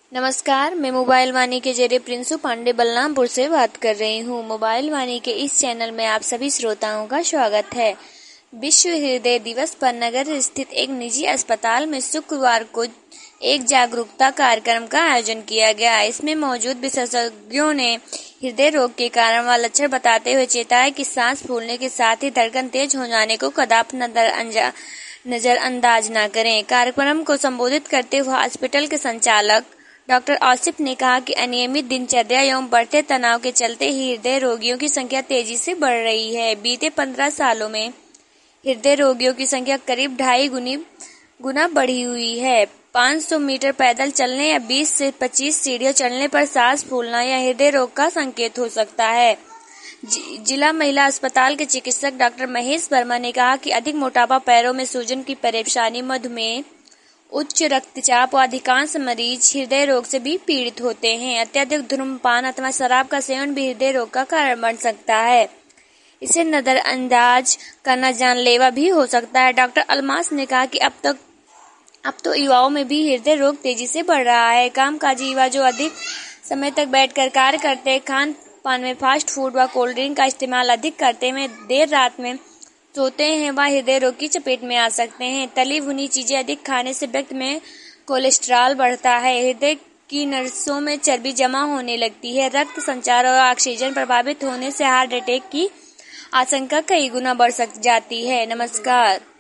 नमस्कार, मैं मोबाइल वाणी के जरिए प्रिंसू पांडे बलरामपुर से बात कर रही हूँ। मोबाइल वाणी के इस चैनल में आप सभी श्रोताओं का स्वागत है। विश्व हृदय दिवस पर नगर स्थित एक निजी अस्पताल में शुक्रवार को एक जागरूकता कार्यक्रम का आयोजन किया गया। इसमें मौजूद विशेषज्ञों ने हृदय रोग के कारण व लक्षण बताते हुए चेताया कि सांस फूलने के साथ ही धड़कन तेज हो जाने को कदापि नजरअंदाज न करें। कार्यक्रम को संबोधित करते हुए हॉस्पिटल के संचालक डॉक्टर आसिफ ने कहा कि अनियमित दिनचर्या एवं बढ़ते तनाव के चलते ही हृदय रोगियों की संख्या तेजी से बढ़ रही है। बीते 15 सालों में हृदय रोगियों की संख्या करीब 2.5 गुना बढ़ी हुई है। 500 मीटर पैदल चलने या 20 से 25 सीढ़ियां चढ़ने पर सांस फूलना या हृदय रोग का संकेत हो सकता है। जिला महिला अस्पताल के चिकित्सक डॉक्टर महेश वर्मा ने कहा कि अधिक मोटापा, पैरों में सूजन की परेशानी, मधुमेह, उच्च रक्तचाप और अधिकांश मरीज हृदय रोग से भी पीड़ित होते हैं। अत्यधिक धूम्रपान अथवा शराब का सेवन भी हृदय रोग का कारण बन सकता है। इसे नजरअंदाज करना जानलेवा भी हो सकता है। डॉक्टर अलमास ने कहा कि अब तो युवाओं में भी हृदय रोग तेजी से बढ़ रहा है। कामकाजी युवा जो अधिक समय तक बैठकर कार्य करते हैं, खान पान में फास्ट फूड व कोल्ड ड्रिंक का इस्तेमाल अधिक करते हैं, देर रात में सोते हैं, वह हृदय रोग की चपेट में आ सकते हैं। तली भुनी चीजें अधिक खाने से व्यक्ति में कोलेस्ट्रॉल बढ़ता है, हृदय की नसों में चर्बी जमा होने लगती है, रक्त संचार और ऑक्सीजन प्रभावित होने से हार्ट अटैक की आशंका कई गुना बढ़ जाती है। नमस्कार।